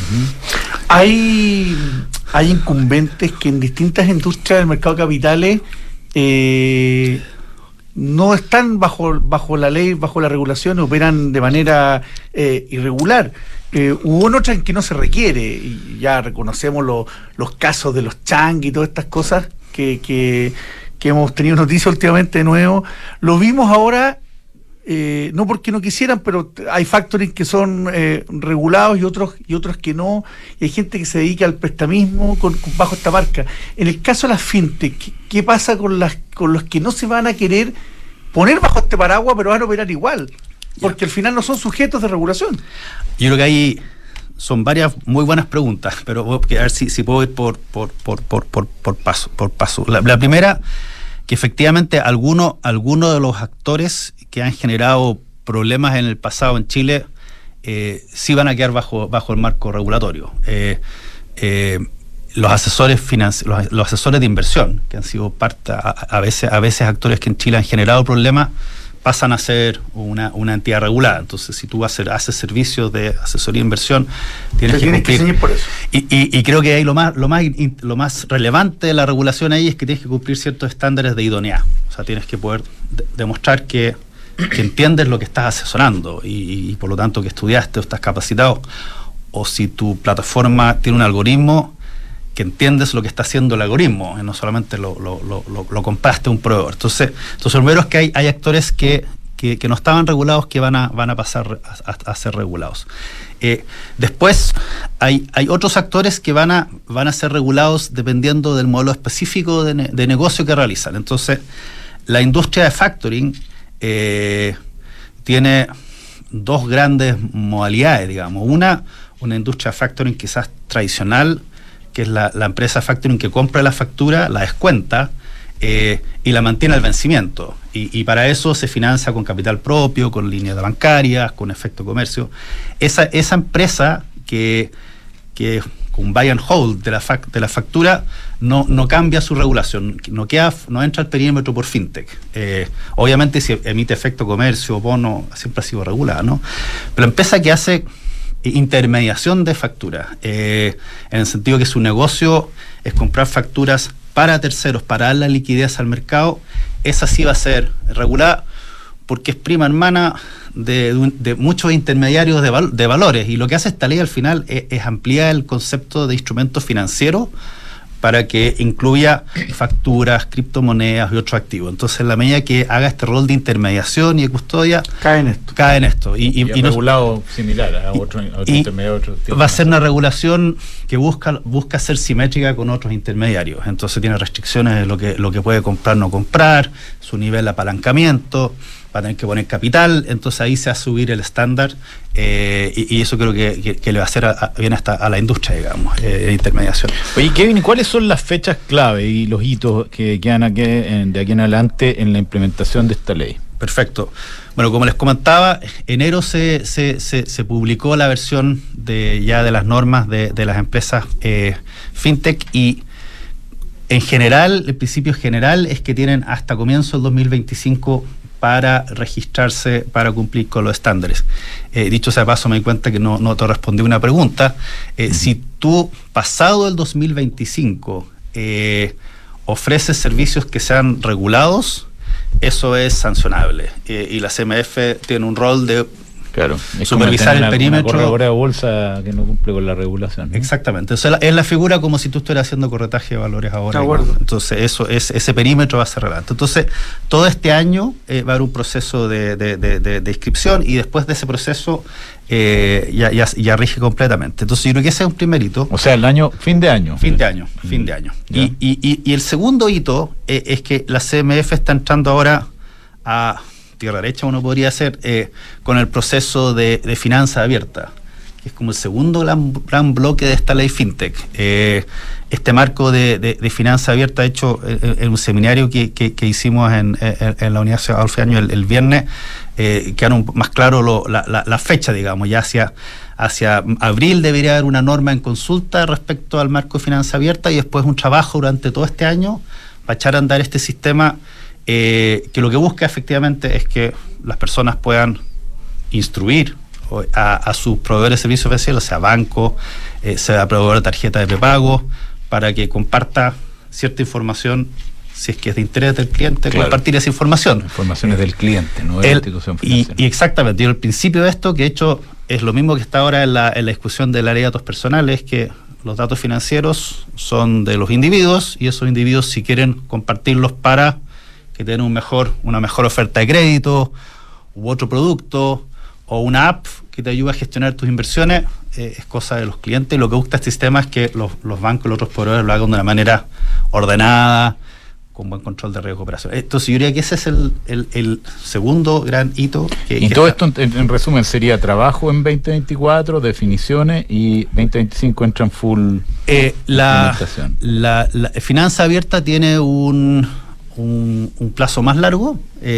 Hay incumbentes que en distintas industrias del mercado de capitales no están bajo la ley, bajo la regulación, operan de manera irregular. Hubo en otras en que no se requiere, y ya reconocemos los casos de los changues y todas estas cosas que hemos tenido noticias últimamente de nuevo. Lo vimos ahora, no porque no quisieran, pero hay factoring que son regulados y otros que no, y hay gente que se dedica al prestamismo bajo esta marca. En el caso de las fintech, ¿qué pasa con los que no se van a querer poner bajo este paraguas, pero van a operar igual? Porque al final no son sujetos de regulación. Yo creo que ahí son varias muy buenas preguntas, pero voy a ver si puedo ir por paso. La primera, que efectivamente algunos de los actores que han generado problemas en el pasado en Chile sí van a quedar bajo el marco regulatorio. Los asesores los asesores de inversión, que han sido parte, a veces actores que en Chile han generado problemas, pasan a ser una entidad regulada. Entonces, si tú haces servicios de asesoría de inversión, tienes que cumplir por eso. Y creo que ahí lo más relevante de la regulación ahí es que tienes que cumplir ciertos estándares de idoneidad. O sea, tienes que poder demostrar que entiendes lo que estás asesorando y por lo tanto que estudiaste o estás capacitado, o si tu plataforma tiene un algoritmo, que entiendes lo que está haciendo el algoritmo, no solamente lo compraste a un proveedor. Entonces lo primero es que hay actores que no estaban regulados que van a pasar a ser regulados. Después hay otros actores que van a ser regulados dependiendo del modelo específico de negocio que realizan. Entonces, la industria de factoring tiene dos grandes modalidades, digamos. Una industria de factoring quizás tradicional, que es la empresa factoring que compra la factura, la descuenta y la mantiene al vencimiento. Y para eso se financia con capital propio, con líneas bancarias, con efecto comercio. Esa empresa que con buy and hold de la factura no cambia su regulación, no entra al perímetro por fintech. Obviamente si emite efecto comercio o bono, siempre ha sido regulada, ¿no? Pero la empresa que hace intermediación de facturas, en el sentido que su negocio es comprar facturas para terceros, para dar la liquidez al mercado, esa sí va a ser regulada porque es prima hermana de muchos intermediarios de valores, y lo que hace esta ley al final es ampliar el concepto de instrumentos financieros para que incluya facturas, criptomonedas y otros activos. Entonces, en la medida que haga este rol de intermediación y de custodia, cae en esto. Y regulado similar a otro intermediario. Va a ser una regulación que busca ser simétrica con otros intermediarios. Entonces, tiene restricciones de lo que puede comprar, no comprar, su nivel de apalancamiento, va a tener que poner capital. Entonces, ahí se va a subir el estándar, y eso creo que le va a hacer bien hasta a la industria, digamos, de intermediación. Oye, Kevin, ¿cuáles son las fechas clave y los hitos que quedan de aquí en adelante en la implementación de esta ley? Perfecto. Bueno, como les comentaba, enero se publicó la versión de las normas de las empresas fintech, y en general, el principio general es que tienen hasta comienzo del 2025 para registrarse, para cumplir con los estándares. Dicho sea de paso, me di cuenta que no te respondí una pregunta. Si tú, pasado el 2025, ofreces servicios que sean regulados, eso es sancionable. Y la CMF tiene un rol de supervisar el perímetro. Una corredora de bolsa que no cumple con la regulación, ¿no? Exactamente. Entonces, es la figura como si tú estuvieras haciendo corretaje de valores ahora. De acuerdo. Entonces, ese perímetro va a ser relevante. Entonces, todo este año va a haber un proceso de inscripción, y después de ese proceso ya rige completamente. Entonces, yo creo que ese es un primer hito. O sea, fin de año. Fin de año. Y el segundo hito es que la CMF está entrando ahora a tierra derecha, uno podría hacer, con el proceso de finanza abierta, que es como el segundo gran bloque de esta ley FinTech. Este marco de finanza abierta, hecho en un seminario que hicimos en la Universidad Adolfo Ibáñez el viernes, quedaron más claro la fecha, digamos, ya hacia abril debería haber una norma en consulta respecto al marco de finanza abierta y después un trabajo durante todo este año para echar a andar este sistema que lo que busca efectivamente es que las personas puedan instruir a sus proveedores de servicios financieros, sea banco, sea proveedor de tarjeta de prepago, para que comparta cierta información, si es que es de interés del cliente, claro, compartir esa información. La información es del cliente, no de la institución financiera. Y exactamente, y el principio de esto, que de hecho es lo mismo que está ahora en la discusión de la ley de datos personales, que los datos financieros son de los individuos, y esos individuos, si quieren compartirlos para que tengan una mejor oferta de crédito u otro producto o una app que te ayude a gestionar tus inversiones, es cosa de los clientes. Lo que busca este sistema es que los bancos y los otros proveedores lo hagan de una manera ordenada, con buen control de riesgo operacional. Entonces yo diría que ese es el segundo gran hito. Y todo esto, en resumen, sería trabajo en 2024, definiciones, y 2025 entra en full implementación. La finanza abierta tiene un plazo más largo.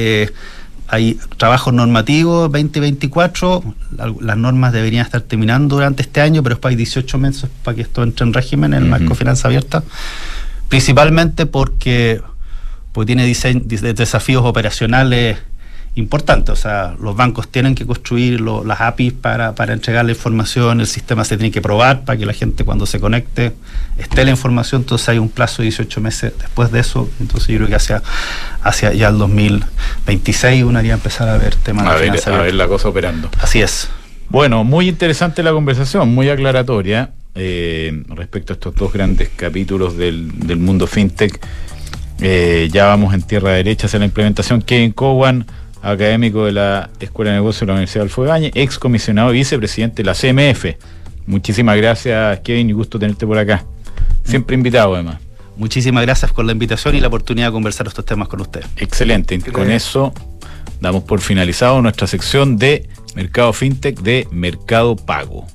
Hay trabajos normativos 2024, las normas deberían estar terminando durante este año, pero después hay 18 meses para que esto entre en régimen en el marco de finanza abierta, principalmente porque tiene desafíos operacionales importantes. O sea, los bancos tienen que construir las APIs para entregar la información, el sistema se tiene que probar para que la gente cuando se conecte esté la información, entonces hay un plazo de 18 meses después de eso. Entonces yo creo que hacia ya el 2026 uno haría empezar a ver temas de finanza abierta. A ver la cosa operando. Así es. Bueno, muy interesante la conversación, muy aclaratoria respecto a estos dos grandes capítulos del mundo fintech. Ya vamos en tierra derecha hacia la implementación. Kevin Cowan, académico de la Escuela de Negocios de la Universidad Adolfo Ibáñez, ex comisionado y vicepresidente de la CMF. Muchísimas gracias, Kevin, y gusto tenerte por acá. Siempre invitado, además. Muchísimas gracias por la invitación y la oportunidad de conversar estos temas con usted. Excelente. Con eso damos por finalizado nuestra sección de Mercado Fintech de Mercado Pago.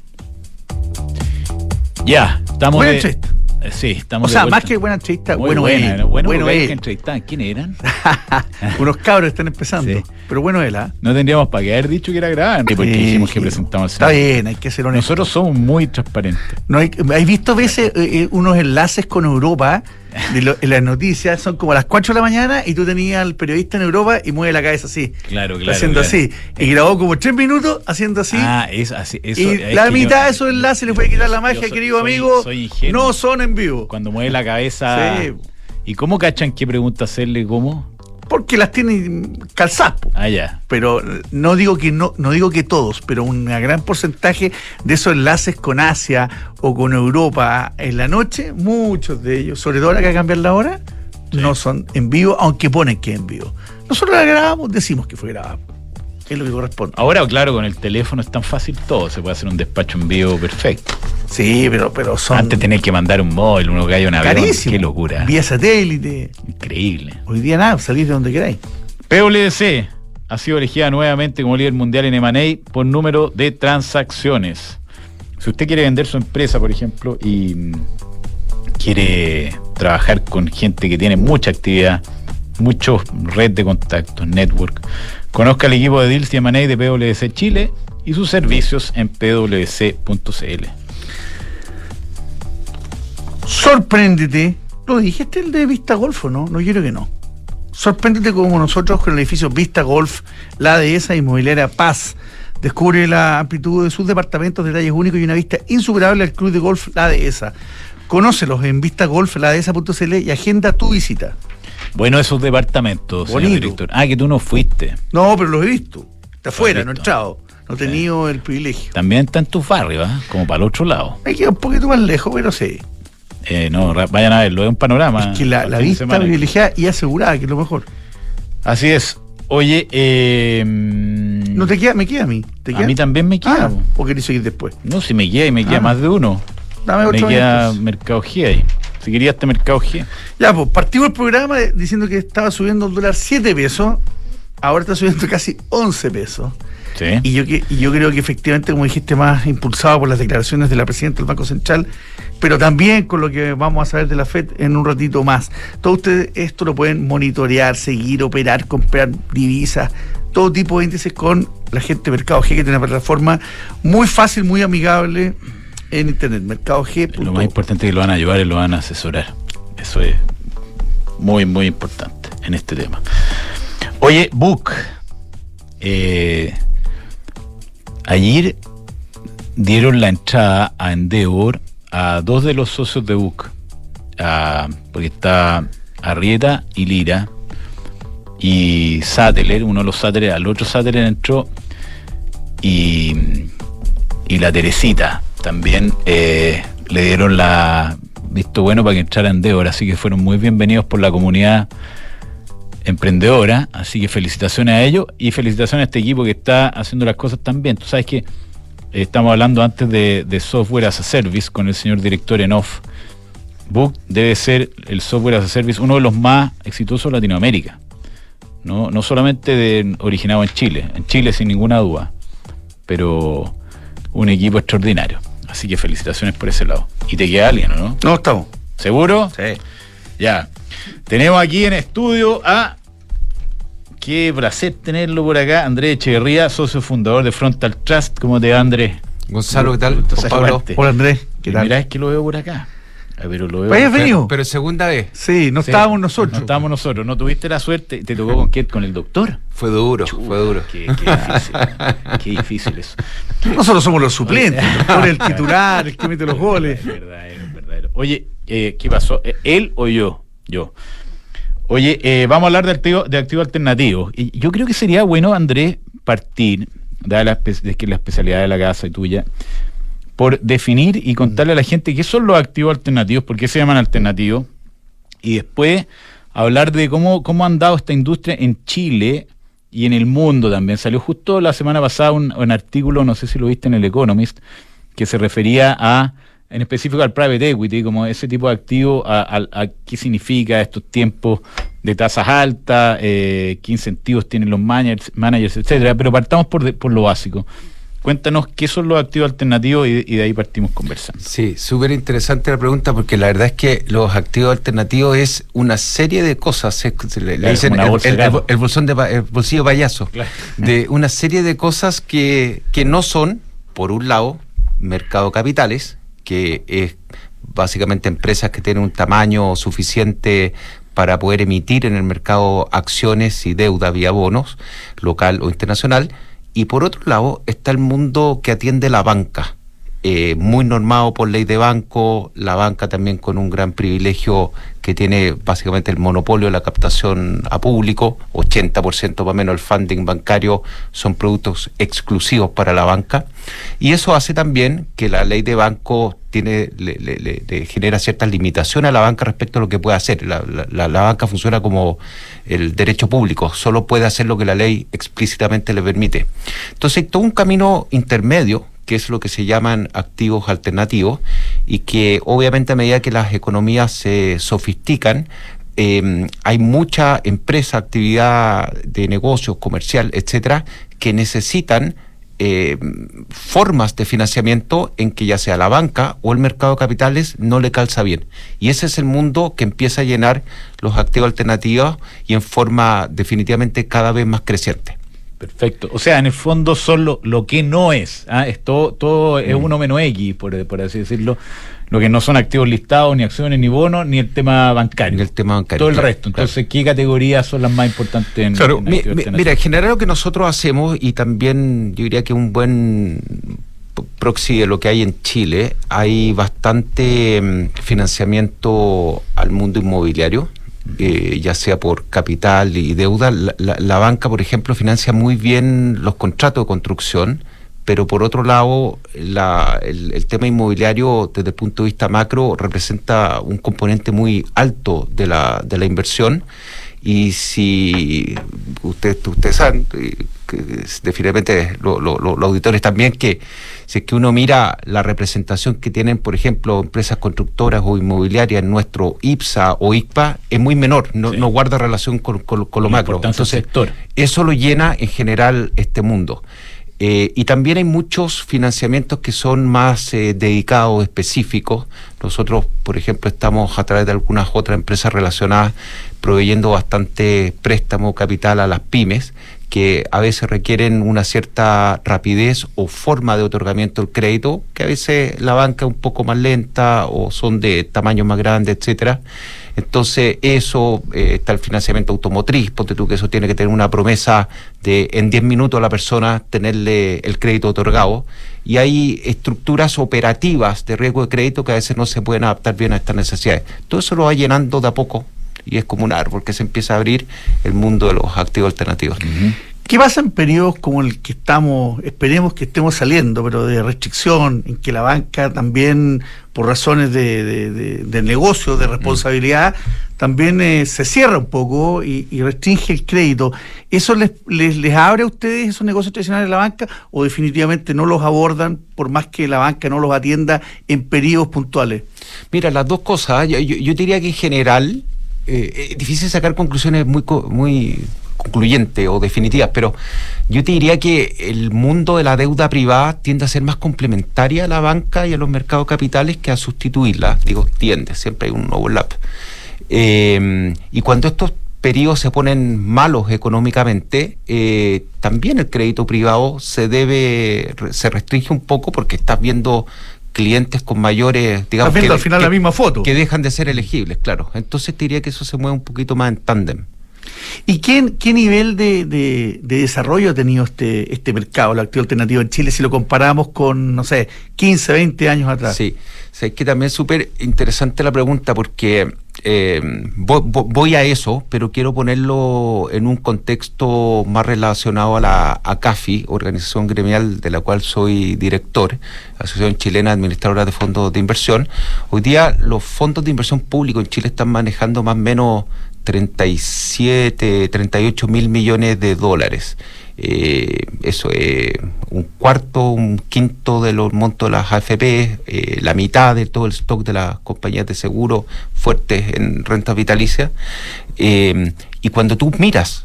Ya, estamos buena entrevista. Sí, estamos. O sea, más que buena entrevista, bueno es. Bueno es. ¿Quién eran? Unos cabros están empezando. Sí. Pero bueno él, ¿ah? No tendríamos para qué haber dicho que era grave, porque dijimos que presentamos. Está bien, hay que ser honesto. Nosotros somos muy transparentes. No hay visto a veces unos enlaces con Europa en las noticias, son como a las 4 de la mañana y tú tenías al periodista en Europa y mueve la cabeza así. Claro. Haciendo así. Y grabó como 3 minutos haciendo así. Es así. Eso, y la mitad de esos enlaces le puede quitar la magia, querido amigo. Soy ingenuo. No son en vivo. Cuando mueve la cabeza. Sí. ¿Y cómo cachan qué pregunta hacerle? ¿Cómo? Porque las tienen calzadas. Ya. Pero no digo que todos, pero un gran porcentaje de esos enlaces con Asia o con Europa en la noche, muchos de ellos, sobre todo ahora que va a cambiar la hora, no son en vivo, aunque ponen que es en vivo. Nosotros la grabamos, decimos que fue grabado. Es lo que corresponde. Ahora, claro, con el teléfono es tan fácil todo, se puede hacer un despacho en vivo perfecto. Sí, pero son... Antes tenés que mandar un móvil, uno que haya un avión. Carísimo. Qué locura. Vía satélite. Increíble. Hoy día nada, salís de donde queráis. PwC ha sido elegida nuevamente como líder mundial en M&A por número de transacciones. Si usted quiere vender su empresa, por ejemplo, y quiere trabajar con gente que tiene mucha actividad, mucho red de contactos, network, conozca el equipo de Deals y M&A de PwC Chile y sus servicios en pwc.cl. Sorpréndete. Lo dijiste el de Vista Golf, ¿no? No quiero que no. Sorpréndete como nosotros con el edificio Vista Golf, la dehesa inmobiliaria Paz. Descubre la amplitud de sus departamentos, detalles únicos y una vista insuperable al club de golf La Dehesa. Conócelos en vistagolfladehesa.cl y agenda tu visita. Bueno, esos departamentos, señor director. Que tú no fuiste. No, pero los he visto. Está afuera, no he entrado. No he tenido el privilegio. También está en tus barrios, como para el otro lado. Me queda un poquito más lejos, pero sí. No, vayan a verlo, es un panorama. Es que la vista privilegiada y asegurada, que es lo mejor. Así es. Oye, no te queda, me queda a mí. ¿Te queda? A mí también me queda. ¿O querés seguir después? No, si me queda y me queda más de uno. Dame otro. Me queda Mercado G ahí. Si querías este Mercado G. Ya, pues partimos el programa diciendo que estaba subiendo el dólar 7 pesos. Ahora está subiendo casi 11 pesos. Sí. Y yo creo que efectivamente, como dijiste, más impulsado por las declaraciones de la presidenta del Banco Central, pero también con lo que vamos a saber de la FED en un ratito más. Todos ustedes esto lo pueden monitorear, seguir, operar, comprar divisas, todo tipo de índices con la gente de Mercado G, que tiene una plataforma muy fácil, muy amigable en internet, Mercado G. Lo más importante es que lo van a ayudar y lo van a asesorar. Eso es muy, muy importante en este tema. Oye, Book, ayer dieron la entrada a Endeavor a dos de los socios de Book, porque está Arrieta y Lira, y Sattler, uno de los Sattler, al otro Sattler entró, y la Teresita también le dieron la visto bueno para que entrara a Endeavor, así que fueron muy bienvenidos por la comunidad emprendedora, así que felicitaciones a ellos y felicitaciones a este equipo que está haciendo las cosas tan bien. Tú sabes que estamos hablando antes de software as a service con el señor director en off. Book debe ser el software as a service uno de los más exitosos de Latinoamérica, no solamente originado en Chile sin ninguna duda, pero un equipo extraordinario, así que felicitaciones por ese lado. ¿Y te queda alguien o no? No, estamos. ¿Seguro? Sí. Ya. Tenemos aquí en estudio a... Qué placer tenerlo por acá, Andrés Echeverría, socio fundador de Frontal Trust. ¿Cómo te va, Andrés? Gonzalo, ¿qué tal? Juan Pablo. Hola, Andrés. ¿Qué tal? Mirá, es que lo veo por acá. Pero lo veo. ¿Hayas venido? Pero segunda vez. Sí, no Sí. estábamos nosotros. No estábamos nosotros. ¿No tuviste la suerte? ¿Te tocó con quién? ¿Con el doctor? Fue duro, fue duro. Qué difícil. Qué difícil eso. Nosotros somos los suplentes, el titular, el que mete los goles. Es verdadero. Oye, ¿qué pasó? ¿Él o yo? Yo. Oye, vamos a hablar de activos alternativos. Y yo creo que sería bueno, Andrés, partir, dada la especialidad de la casa y tuya, por definir y contarle a la gente qué son los activos alternativos, por qué se llaman alternativos, y después hablar de cómo ha andado esta industria en Chile y en el mundo también. Salió justo la semana pasada un artículo, no sé si lo viste en el Economist, que se refería en específico al private equity, como ese tipo de activo, a qué significa estos tiempos de tasas altas, qué incentivos tienen los managers, etcétera. Pero partamos por lo básico. Cuéntanos qué son los activos alternativos y de ahí partimos conversando. Sí, súper interesante la pregunta, porque la verdad es que los activos alternativos es una serie de cosas, le dicen el bolsillo payaso, claro, de una serie de cosas que no son, por un lado, mercado capitales, que es básicamente empresas que tienen un tamaño suficiente para poder emitir en el mercado acciones y deuda vía bonos, local o internacional. Y por otro lado está el mundo que atiende la banca, muy normado por ley de banco, la banca también con un gran privilegio que tiene básicamente el monopolio de la captación a público, 80% más o menos el funding bancario son productos exclusivos para la banca, y eso hace también que la ley de banco le genera ciertas limitaciones a la banca respecto a lo que puede hacer. La banca funciona como el derecho público, solo puede hacer lo que la ley explícitamente le permite. Entonces, todo un camino intermedio, que es lo que se llaman activos alternativos, y que obviamente a medida que las economías se sofistican, hay mucha empresa, actividad de negocios, comercial, etcétera, que necesitan formas de financiamiento en que ya sea la banca o el mercado de capitales no le calza bien. Y ese es el mundo que empieza a llenar los activos alternativos y en forma definitivamente cada vez más creciente. Perfecto. O sea, en el fondo son lo que no es. Todo es uno menos X, por así decirlo. Lo que no son activos listados, ni acciones, ni bonos, ni el tema bancario. Ni el tema bancario. Todo el resto. Entonces, claro, ¿qué categorías son las más importantes en activos alternativos? Mira, en general lo que nosotros hacemos, y también yo diría que un buen proxy de lo que hay en Chile, hay bastante financiamiento al mundo inmobiliario. Ya sea por capital y deuda. La banca, por ejemplo, financia muy bien los contratos de construcción, pero por otro lado el tema inmobiliario desde el punto de vista macro representa un componente muy alto de la inversión, y si ustedes saben, definitivamente los auditores también, que si es que uno mira la representación que tienen, por ejemplo, empresas constructoras o inmobiliarias en nuestro IPSA o ICPA, es muy menor, no guarda relación con lo macro. Entonces, eso lo llena en general este mundo. Y también hay muchos financiamientos que son más dedicados, específicos. Nosotros, por ejemplo, estamos a través de algunas otras empresas relacionadas proveyendo bastante préstamo capital a las pymes, que a veces requieren una cierta rapidez o forma de otorgamiento del crédito, que a veces la banca es un poco más lenta o son de tamaño más grande, etcétera. Entonces eso, está el financiamiento automotriz, ponte tú que eso tiene que tener una promesa de en 10 minutos a la persona tenerle el crédito otorgado, y hay estructuras operativas de riesgo de crédito que a veces no se pueden adaptar bien a estas necesidades. Todo eso lo va llenando de a poco y es como un árbol que se empieza a abrir el mundo de los activos alternativos. Uh-huh. ¿Qué pasa en periodos como el que esperemos que estemos saliendo, pero de restricción, en que la banca también, por razones de negocio, de responsabilidad, también se cierra un poco y restringe el crédito? ¿Eso les abre a ustedes esos negocios tradicionales de la banca o definitivamente no los abordan por más que la banca no los atienda en periodos puntuales? Mira, las dos cosas. Yo diría que en general es difícil sacar conclusiones muy concluyentes o definitivas, pero yo te diría que el mundo de la deuda privada tiende a ser más complementaria a la banca y a los mercados capitales que a sustituirla. Digo, tiende, siempre hay un overlap. Y cuando estos periodos se ponen malos económicamente, también el crédito privado se restringe un poco porque estás viendo clientes con mayores, digamos, al final la misma foto, que dejan de ser elegibles, claro. Entonces te diría que eso se mueve un poquito más en tándem. ¿Y qué nivel de desarrollo ha tenido este mercado, el activo alternativo en Chile, si lo comparamos con, no sé, 15, 20 años atrás? Sí, o sea, es que también es súper interesante la pregunta porque voy a eso, pero quiero ponerlo en un contexto más relacionado a la ACAFI, organización gremial de la cual soy director, Asociación Chilena de Administradoras de Fondos de Inversión. Hoy día los fondos de inversión públicos en Chile están manejando más o menos 38 mil millones de dólares. Eso es un quinto de los montos de las AFP, la mitad de todo el stock de las compañías de seguro fuertes en rentas vitalicias. Y cuando tú miras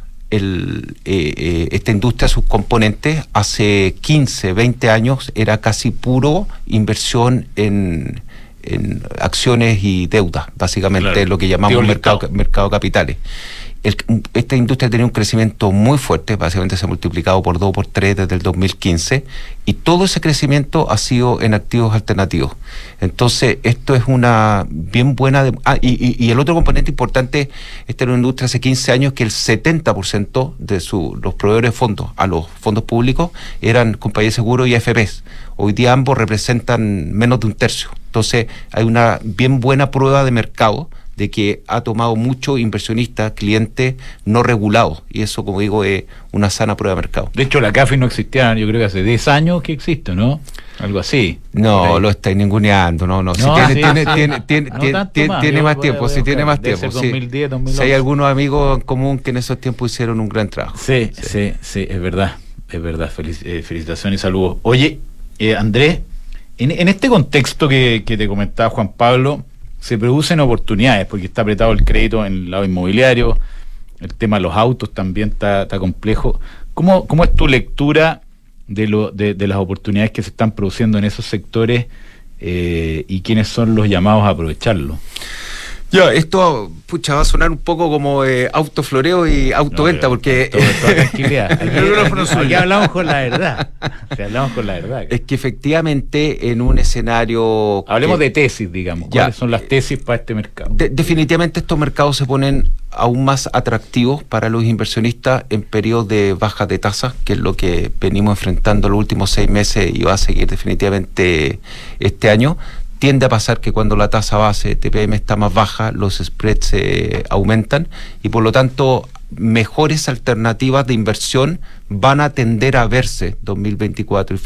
esta industria, sus componentes, hace 15, 20 años era casi puro inversión en acciones y deuda, básicamente, claro, lo que llamamos mercado capitales. Esta industria tenía un crecimiento muy fuerte, básicamente se ha multiplicado por 2 o por 3 desde el 2015, y todo ese crecimiento ha sido en activos alternativos. Entonces, esto es una bien buena... y el otro componente importante, esta era una industria hace 15 años que el 70% de los proveedores de fondos a los fondos públicos eran compañías de seguro y AFPs. Hoy día ambos representan menos de un tercio. Entonces, hay una bien buena prueba de mercado de que ha tomado muchos inversionistas, clientes no regulados, y eso, como digo, es una sana prueba de mercado. De hecho, la CAFI no existía, yo creo que hace 10 años que existe, ¿no? Algo así. No, lo estáis ninguneando, no. Si tiene más tiempo, si tiene más tiempo. 2010, 2011. Si hay algunos amigos en común que en esos tiempos hicieron un gran trabajo. Sí, es verdad. Felicitaciones y saludos. Oye, Andrés, en este contexto que te comentaba Juan Pablo, se producen oportunidades porque está apretado el crédito en el lado inmobiliario, el tema de los autos también está complejo. ¿Cómo es tu lectura de las oportunidades que se están produciendo en esos sectores y quiénes son los llamados a aprovecharlo? Ya, esto, va a sonar un poco como autofloreo y autoventa, porque... Toda tranquilidad. Aquí hablamos con la verdad. Es que efectivamente en un escenario... Hablemos de tesis, digamos. ¿Cuáles son las tesis para este mercado? Definitivamente estos mercados se ponen aún más atractivos para los inversionistas en periodos de bajas de tasas, que es lo que venimos enfrentando los últimos 6 meses y va a seguir definitivamente este año. Tiende a pasar que cuando la tasa base TPM está más baja, los spreads aumentan y por lo tanto mejores alternativas de inversión van a tender a verse 2024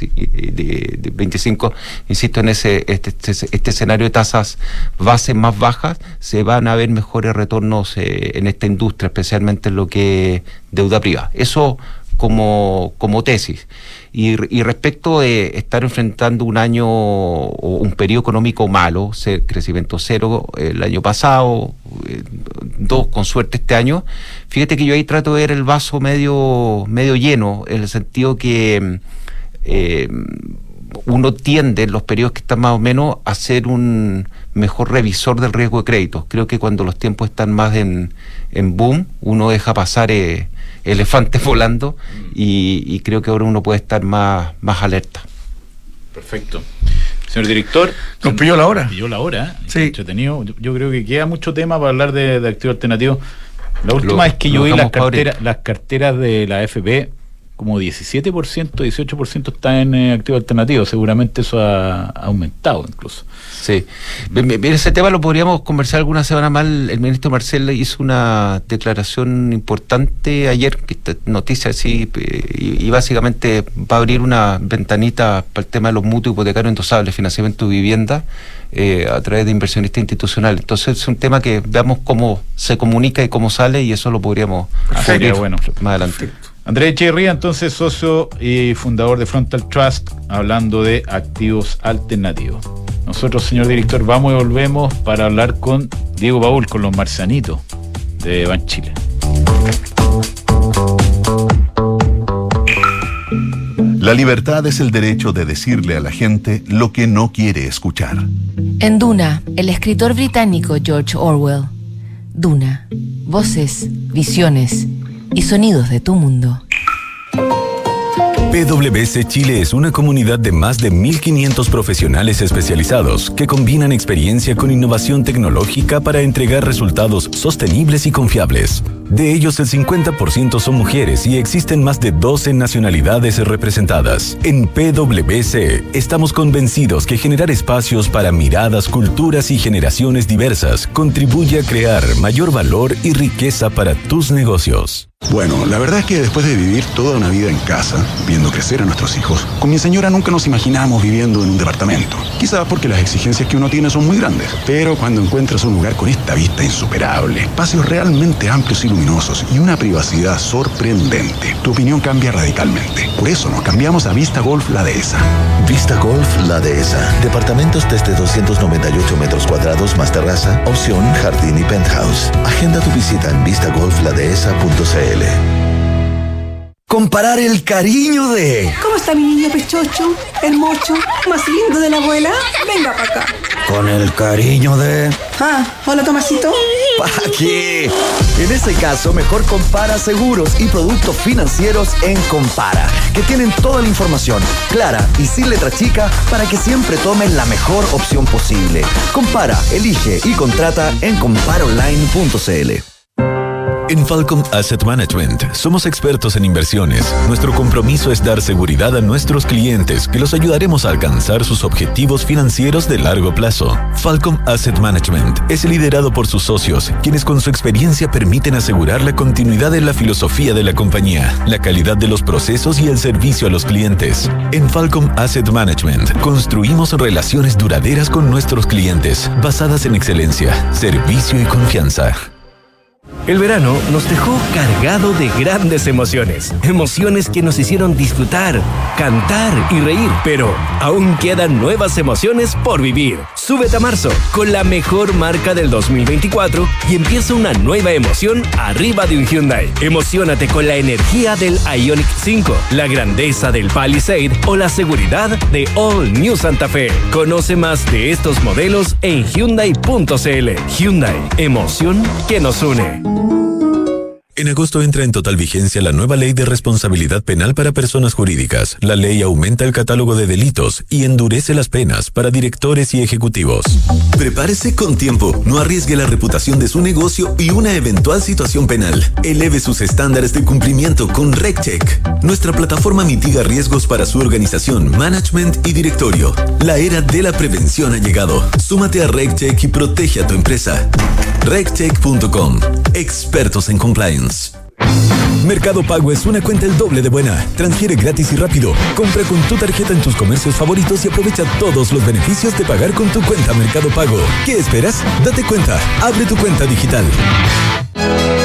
y 25, insisto, en este escenario de tasas base más bajas, se van a ver mejores retornos en esta industria, especialmente en lo que es deuda privada. Eso como tesis. Y respecto de estar enfrentando un año o un periodo económico malo, crecimiento cero el año pasado, 2 con suerte este año, fíjate que yo ahí trato de ver el vaso medio lleno, en el sentido que uno tiende en los periodos que están más o menos a ser un mejor revisor del riesgo de créditos. Creo que cuando los tiempos están más en boom, uno deja pasar elefantes volando y creo que ahora uno puede estar más alerta. Perfecto. Señor director, nos pilló la hora. Sí. Entretenido. Yo creo que queda mucho tema para hablar de activos alternativos. La última vez que yo vi las carteras de la AFP, como 17%, 18% está en activos alternativos. Seguramente eso ha aumentado incluso. Sí. Ese tema lo podríamos conversar alguna semana más. El ministro Marcel hizo una declaración importante ayer, noticia así, y básicamente va a abrir una ventanita para el tema de los mutuos hipotecarios endosables, financiamiento de vivienda, a través de inversionistas institucionales. Entonces es un tema que veamos cómo se comunica y cómo sale, y eso lo podríamos hacer más adelante. Perfecto. Andrés Echeverría, entonces socio y fundador de Frontal Trust, hablando de activos alternativos. Nosotros, señor director, vamos y volvemos para hablar con Diego Baúl, con los marcianitos de Banchile. La libertad es el derecho de decirle a la gente lo que no quiere escuchar. En Duna, el escritor británico George Orwell. Duna, voces, visiones y sonidos de tu mundo. PwC Chile es una comunidad de más de 1.500 profesionales especializados que combinan experiencia con innovación tecnológica para entregar resultados sostenibles y confiables. De ellos, el 50% son mujeres y existen más de 12 nacionalidades representadas. En PwC estamos convencidos que generar espacios para miradas, culturas y generaciones diversas contribuye a crear mayor valor y riqueza para tus negocios. Bueno, la verdad es que después de vivir toda una vida en casa, viendo crecer a nuestros hijos, con mi señora nunca nos imaginamos viviendo en un departamento. Quizás porque las exigencias que uno tiene son muy grandes. Pero cuando encuentras un lugar con esta vista insuperable, espacios realmente amplios y luminosos y una privacidad sorprendente, tu opinión cambia radicalmente. Por eso nos cambiamos a Vista Golf La Dehesa. Vista Golf La Dehesa. Departamentos desde 298 metros cuadrados más terraza, opción jardín y penthouse. Agenda tu visita en vistagolfladehesa.cl. Comparar el cariño de... ¿Cómo está mi niño pechocho? El mocho, más lindo de la abuela. Venga para acá. Con el cariño de... Hola Tomasito. ¿Para qué? En ese caso, mejor compara seguros y productos financieros en Compara, que tienen toda la información clara y sin letra chica para que siempre tomen la mejor opción posible. Compara, elige y contrata en comparaonline.cl. En Falcom Asset Management somos expertos en inversiones. Nuestro compromiso es dar seguridad a nuestros clientes, que los ayudaremos a alcanzar sus objetivos financieros de largo plazo. Falcom Asset Management es liderado por sus socios, quienes con su experiencia permiten asegurar la continuidad en la filosofía de la compañía, la calidad de los procesos y el servicio a los clientes. En Falcom Asset Management construimos relaciones duraderas con nuestros clientes, basadas en excelencia, servicio y confianza. El verano nos dejó cargado de grandes emociones. Emociones que nos hicieron disfrutar, cantar y reír. Pero aún quedan nuevas emociones por vivir. Súbete a marzo con la mejor marca del 2024 y empieza una nueva emoción arriba de un Hyundai. Emociónate con la energía del Ioniq 5, la grandeza del Palisade o la seguridad de All New Santa Fe. Conoce más de estos modelos en Hyundai.cl. Hyundai, emoción que nos une. En agosto entra en total vigencia la nueva ley de responsabilidad penal para personas jurídicas. La ley aumenta el catálogo de delitos y endurece las penas para directores y ejecutivos. Prepárese con tiempo, no arriesgue la reputación de su negocio y una eventual situación penal. Eleve sus estándares de cumplimiento con RegCheck. Nuestra plataforma mitiga riesgos para su organización, management y directorio. La era de la prevención ha llegado. Súmate a RegCheck y protege a tu empresa. RegCheck.com. Expertos en compliance. Mercado Pago es una cuenta el doble de buena. Transfiere gratis y rápido. Compra con tu tarjeta en tus comercios favoritos y aprovecha todos los beneficios de pagar con tu cuenta Mercado Pago. ¿Qué esperas? Date cuenta. Abre tu cuenta digital.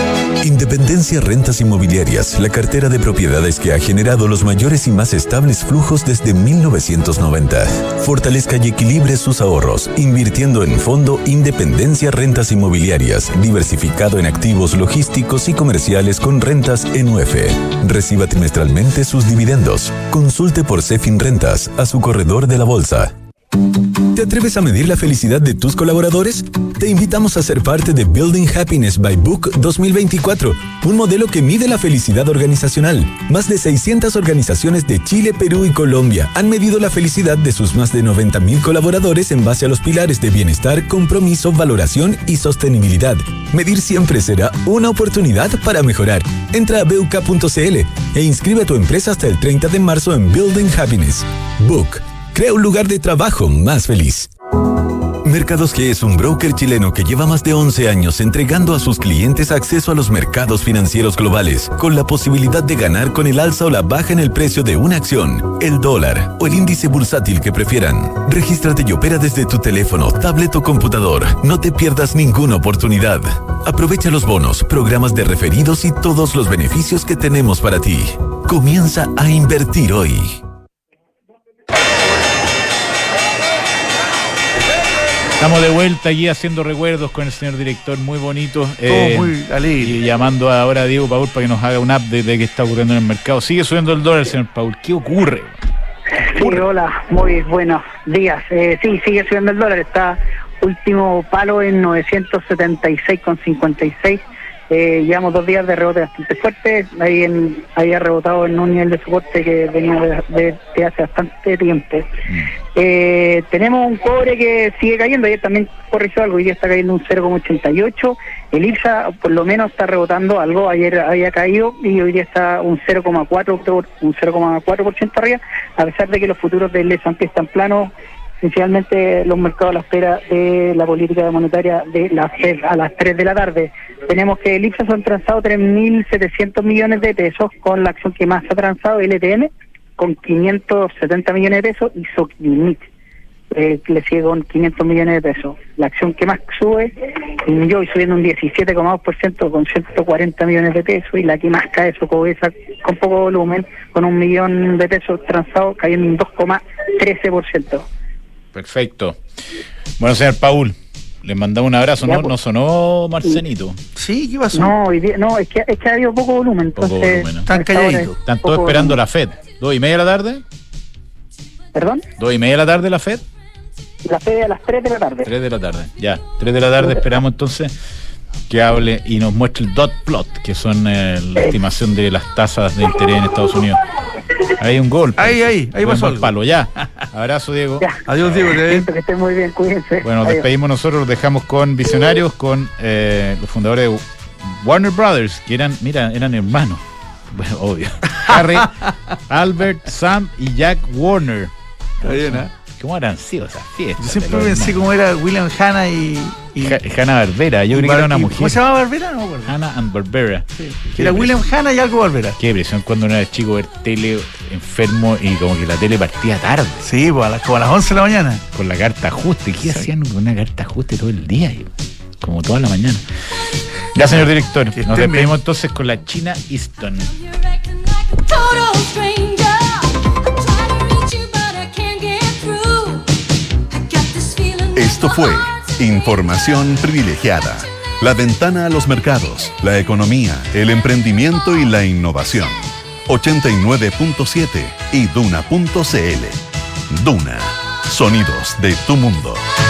Independencia Rentas Inmobiliarias, la cartera de propiedades que ha generado los mayores y más estables flujos desde 1990. Fortalezca y equilibre sus ahorros, invirtiendo en Fondo Independencia Rentas Inmobiliarias, diversificado en activos logísticos y comerciales con rentas en UF. Reciba trimestralmente sus dividendos. Consulte por Cefin Rentas a su corredor de la bolsa. ¿Te atreves a medir la felicidad de tus colaboradores? Te invitamos a ser parte de Building Happiness by Book 2024, un modelo que mide la felicidad organizacional. Más de 600 organizaciones de Chile, Perú y Colombia han medido la felicidad de sus más de 90.000 colaboradores en base a los pilares de bienestar, compromiso, valoración y sostenibilidad. Medir siempre será una oportunidad para mejorar. Entra a BUK.cl e inscribe a tu empresa hasta el 30 de marzo en Building Happiness. Book. Crea un lugar de trabajo más feliz. Mercados G es un broker chileno que lleva más de 11 años entregando a sus clientes acceso a los mercados financieros globales, con la posibilidad de ganar con el alza o la baja en el precio de una acción, el dólar o el índice bursátil que prefieran. Regístrate y opera desde tu teléfono, tablet o computador. No te pierdas ninguna oportunidad. Aprovecha los bonos, programas de referidos y todos los beneficios que tenemos para ti. Comienza a invertir hoy. Estamos de vuelta aquí haciendo recuerdos con el señor director, muy bonito. Todo muy alegre. Y llamando ahora a Diego Paul para que nos haga un update de qué está ocurriendo en el mercado. Sigue subiendo el dólar, señor Paul. ¿Qué ocurre? Sí, hola, muy buenos días. Sí, sigue subiendo el dólar. Está último palo en 976,56. Llevamos 2 días de rebote bastante fuerte. Ahí ha rebotado en un nivel de soporte que venía de hace bastante tiempo. Tenemos un cobre que sigue cayendo. Ayer también corrigió algo, hoy día está cayendo un 0,88. El IPSA por lo menos está rebotando algo. Ayer había caído y hoy día está un 0,4% arriba, a pesar de que los futuros del S&P están planos. Esencialmente los mercados a la espera de la política monetaria de la FED a las 3 de la tarde. Tenemos que el IPSA se han transado 3.700 millones de pesos, con la acción que más ha transado, LTM, con 570 millones de pesos, y Soclimit, le sigue con 500 millones de pesos. La acción que más sube, yo subiendo un 17,2% con 140 millones de pesos, y la que más cae, Socobesa, con poco volumen, con 1 millón de pesos transados, cayendo un 2,13%. Perfecto. Bueno, señor Paul, le mandamos un abrazo. Ya, ¿no sonó Marcenito? Sí, ¿qué pasó? No, es que ha habido poco volumen. Entonces, están calladitos. Están todos esperando la FED. 2:30 de la tarde. ¿Perdón? 2:30 de la tarde la FED. La FED a las 3 de la tarde. 3 de la tarde, ya. 3 de la tarde esperamos entonces que hable y nos muestre el dot plot, que son la estimación de las tasas de interés en Estados Unidos. Hay un golpe. Ahí pasó el palo, ya. Abrazo, Diego. Ya. Adiós, Diego. Que estén muy bien, cuídense. Bueno, nos despedimos nosotros, los dejamos con visionarios, con los fundadores de Warner Brothers, que eran hermanos. Bueno, obvio. Harry, Albert, Sam y Jack Warner. Está bien, ¿eh? ¿Cómo habrán sido esas fiestas? Yo siempre pensé cómo era William Hanna y Hanna-Barbera. Yo creí que era una mujer. ¿Cómo se llamaba Barbera? No me acuerdo. Hanna and Barbera. Sí. Era William Hanna y algo Barbera. Qué presión cuando uno era chico ver tele enfermo y como que la tele partía tarde. Sí, pues como a las 11 de la mañana. Con la carta ajuste. ¿Qué hacían con una carta ajuste todo el día? Como toda la mañana. Ya, señor director. Nos despedimos entonces con la China Easton. Esto fue Información Privilegiada. La ventana a los mercados, la economía, el emprendimiento y la innovación. 89.7 y Duna.cl. Duna. Sonidos de tu mundo.